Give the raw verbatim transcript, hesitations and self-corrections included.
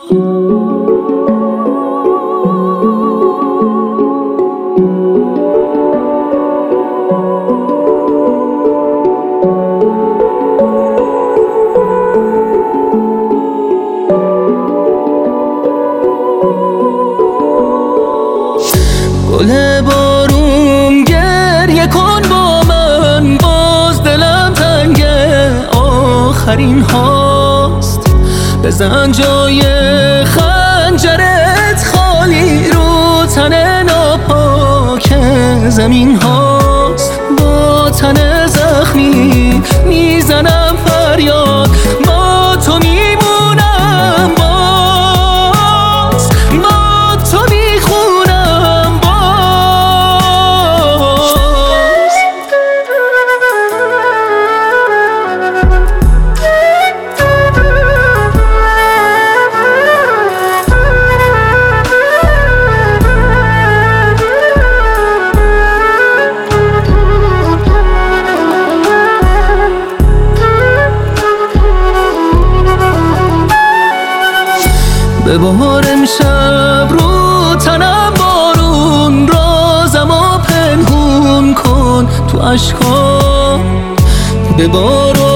گل بارون گریه کن با من، باز دلم تنگه آخرین هاست. بزن جای خنجرت خالی رو تن ناپاک زمین هاست. با تن زخمی میزنم فریاد، با تو میمونم، باز با تو میخونم باز. ببار امشب رو تنم بارون، رازمو پنهون کن تو اشکام. ببار